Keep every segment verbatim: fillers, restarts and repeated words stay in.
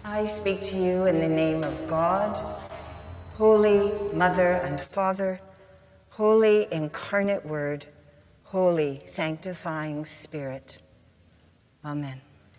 I speak to you in the name of God, Holy Mother and Father, Holy Incarnate Word, Holy Sanctifying Spirit. Amen.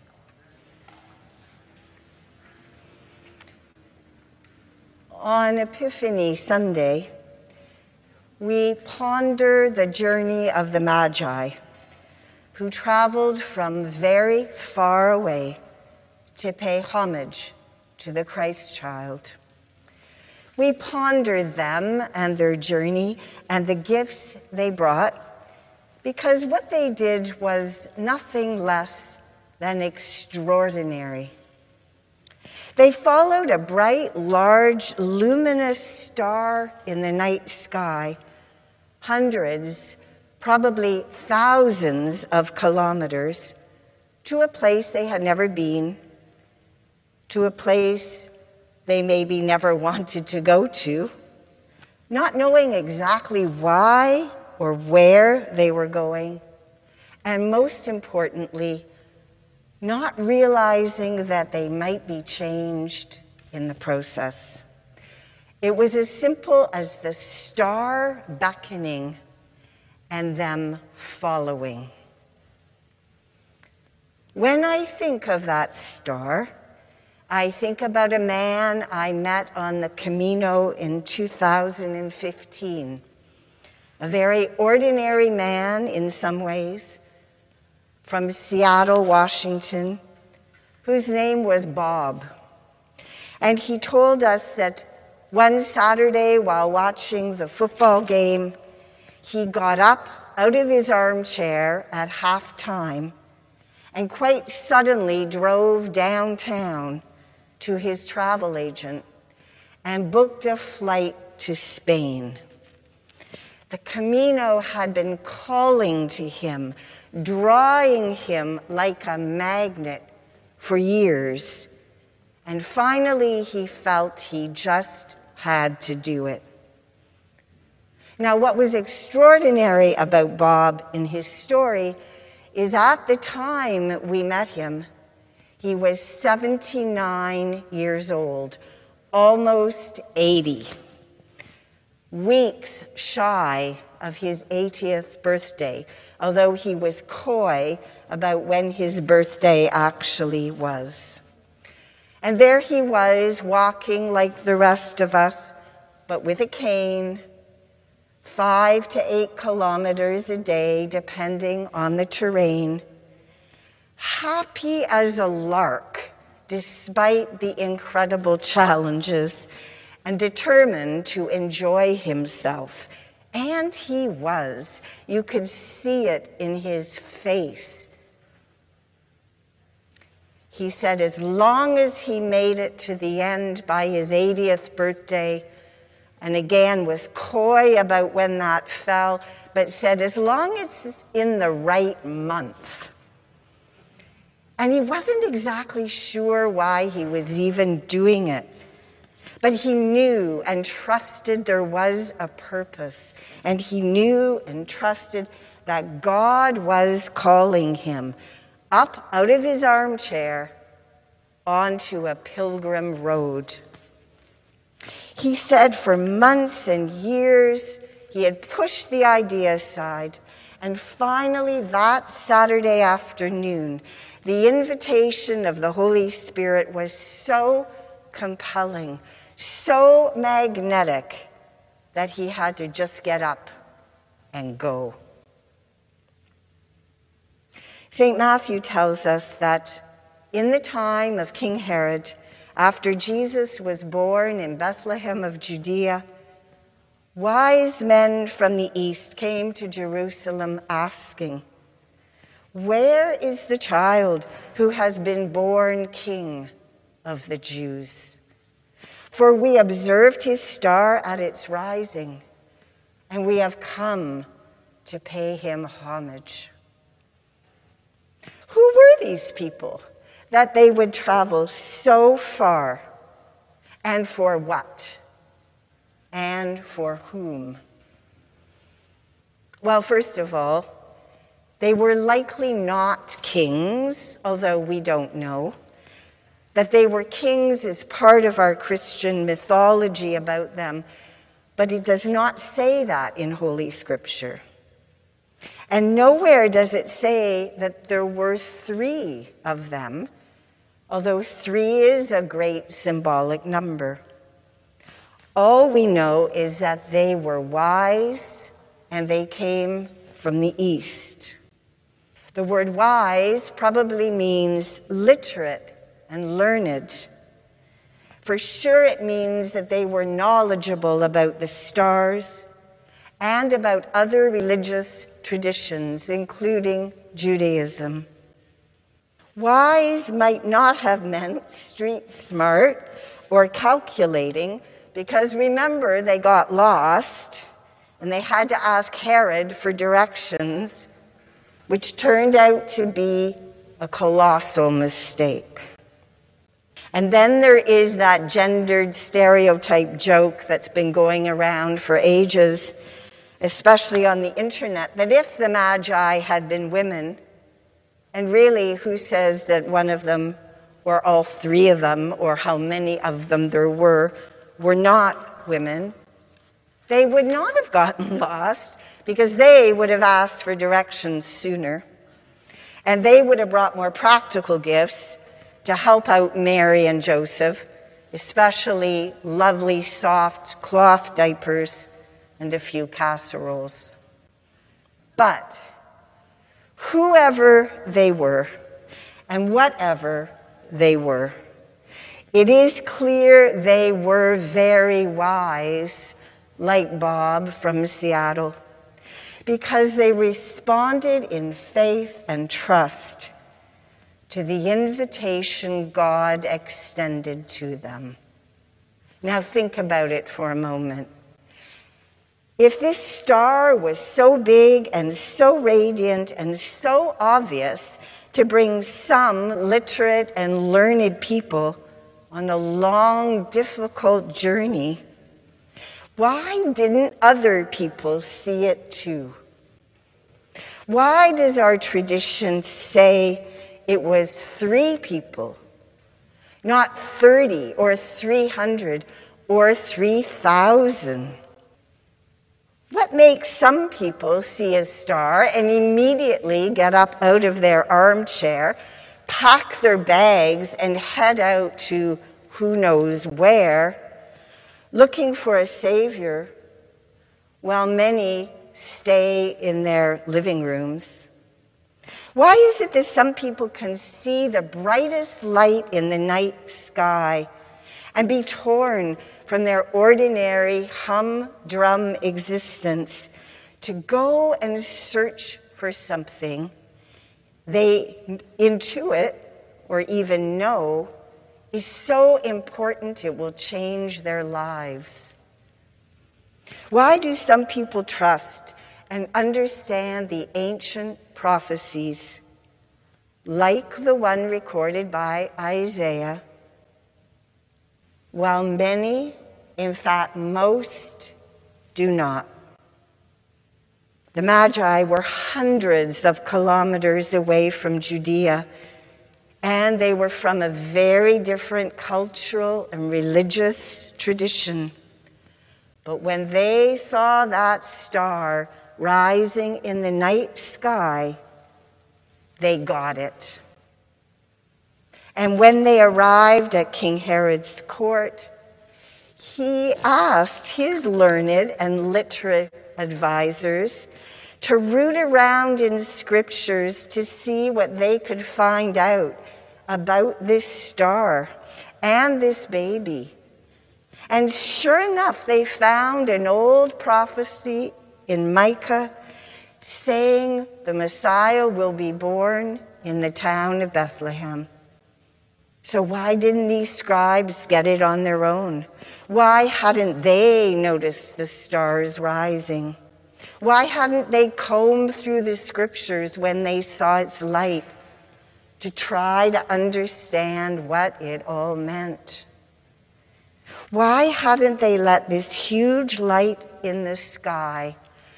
On Epiphany Sunday, we ponder the journey of the Magi, who traveled from very far away to pay homage to the Christ child. We ponder them and their journey and the gifts they brought, because what they did was nothing less than extraordinary. They followed a bright, large, luminous star in the night sky, hundreds, probably thousands of kilometers, to a place they had never been, to a place they maybe never wanted to go to, not knowing exactly why or where they were going, and most importantly, not realizing that they might be changed in the process. It was as simple as the star beckoning and them following. When I think of that star, I think about a man I met on the Camino in two thousand fifteen, a very ordinary man in some ways, from Seattle, Washington, whose name was Bob. And he told us that one Saturday while watching the football game, he got up out of his armchair at halftime and quite suddenly drove downtown to his travel agent and booked a flight to Spain. The Camino had been calling to him, drawing him like a magnet for years, and finally he felt he just had to do it. Now, what was extraordinary about Bob in his story is at the time we met him, he was seventy-nine years old, almost eighty, weeks shy of his eightieth birthday, although he was coy about when his birthday actually was. And there he was, walking like the rest of us, but with a cane, five to eight kilometers a day, depending on the terrain, happy as a lark, despite the incredible challenges, and determined to enjoy himself. And he was. You could see it in his face. He said as long as he made it to the end by his eightieth birthday, and again was coy about when that fell, but said as long as it's in the right month. And he wasn't exactly sure why he was even doing it. But he knew and trusted there was a purpose. And he knew and trusted that God was calling him up out of his armchair onto a pilgrim road. He said for months and years he had pushed the idea aside. And finally, that Saturday afternoon, the invitation of the Holy Spirit was so compelling, so magnetic, that he had to just get up and go. Saint Matthew tells us that in the time of King Herod, after Jesus was born in Bethlehem of Judea, wise men from the east came to Jerusalem asking, "Where is the child who has been born King of the Jews? For we observed his star at its rising, and we have come to pay him homage." Who were these people that they would travel so far? And for what? And for whom? Well, first of all, they were likely not kings, although we don't know. That they were kings is part of our Christian mythology about them, but it does not say that in Holy Scripture. And nowhere does it say that there were three of them, although three is a great symbolic number. All we know is that they were wise and they came from the east. The word wise probably means literate and learned. For sure it means that they were knowledgeable about the stars and about other religious traditions, including Judaism. Wise might not have meant street smart or calculating, because remember, they got lost and they had to ask Herod for directions, which turned out to be a colossal mistake. And then there is that gendered stereotype joke that's been going around for ages, especially on the internet, that if the Magi had been women, and really who says that one of them, or all three of them, or how many of them there were, were not women, they would not have gotten lost because they would have asked for directions sooner. And they would have brought more practical gifts to help out Mary and Joseph, especially lovely soft cloth diapers and a few casseroles. But whoever they were and whatever they were, it is clear they were very wise, like Bob from Seattle, because they responded in faith and trust to the invitation God extended to them. Now think about it for a moment. If this star was so big and so radiant and so obvious to bring some literate and learned people on a long, difficult journey, why didn't other people see it too? Why does our tradition say it was three people, not thirty or three hundred or three thousand? What makes some people see a star and immediately get up out of their armchair, pack their bags, and head out to who knows where, looking for a savior, while many stay in their living rooms? Why is it that some people can see the brightest light in the night sky and be torn from their ordinary humdrum existence to go and search for something they intuit or even know is so important it will change their lives? Why do some people trust and understand the ancient prophecies, like the one recorded by Isaiah, while many, in fact most, do not? The Magi were hundreds of kilometers away from Judea, and they were from a very different cultural and religious tradition. But when they saw that star rising in the night sky, they got it. And when they arrived at King Herod's court, he asked his learned and literate advisors to root around in scriptures to see what they could find out about this star and this baby. And sure enough, they found an old prophecy in Micah saying the Messiah will be born in the town of Bethlehem. So why didn't these scribes get it on their own? Why hadn't they noticed the stars rising? Why hadn't they combed through the scriptures when they saw its light to try to understand what it all meant? Why hadn't they let this huge light in the sky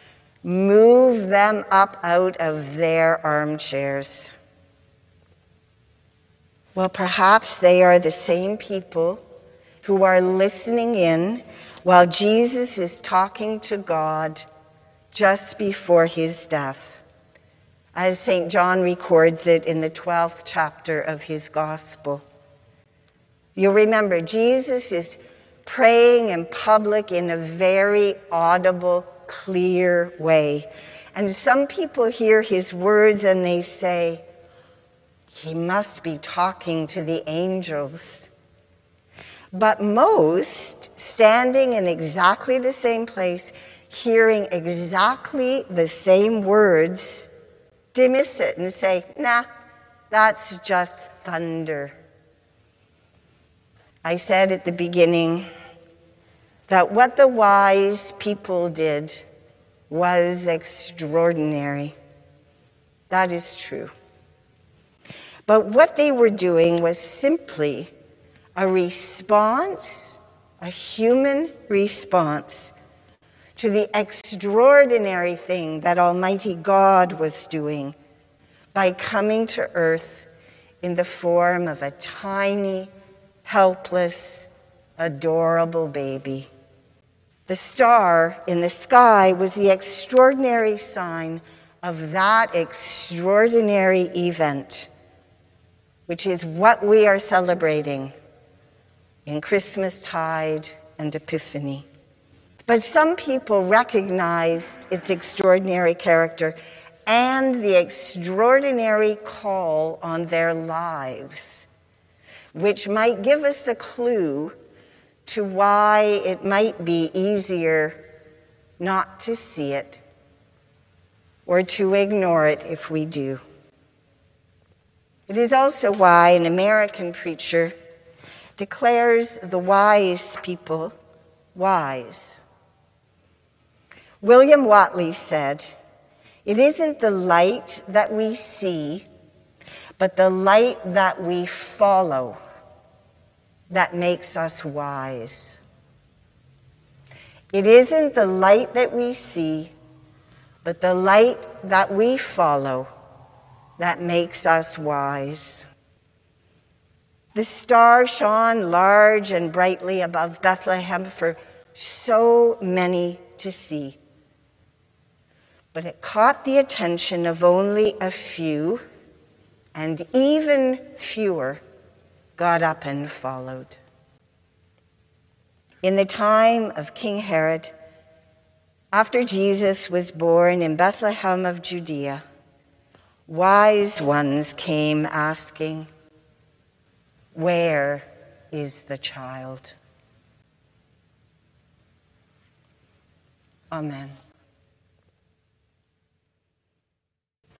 move them up out of their armchairs? Well, perhaps they are the same people who are listening in while Jesus is talking to God just before his death, as Saint John records it in the twelfth chapter of his gospel. You'll remember, Jesus is praying in public in a very audible, clear way. And some people hear his words and they say, he must be talking to the angels. But most, standing in exactly the same place, hearing exactly the same words, dismiss it and say, nah, that's just thunder. I said at the beginning that what the wise people did was extraordinary. That is true. But what they were doing was simply a response, a human response to the extraordinary thing that Almighty God was doing by coming to earth in the form of a tiny, helpless, adorable baby. The star in the sky was the extraordinary sign of that extraordinary event, which is what we are celebrating in Christmastide and Epiphany. But some people recognized its extraordinary character and the extraordinary call on their lives, which might give us a clue to why it might be easier not to see it or to ignore it if we do. It is also why an American preacher declares the wise people wise. William Watley said, "It isn't the light that we see, but the light that we follow that makes us wise." It isn't the light that we see, but the light that we follow that makes us wise. The star shone large and brightly above Bethlehem for so many to see. But it caught the attention of only a few, and even fewer got up and followed. In the time of King Herod, after Jesus was born in Bethlehem of Judea, wise ones came asking, "Where is the child?" Amen.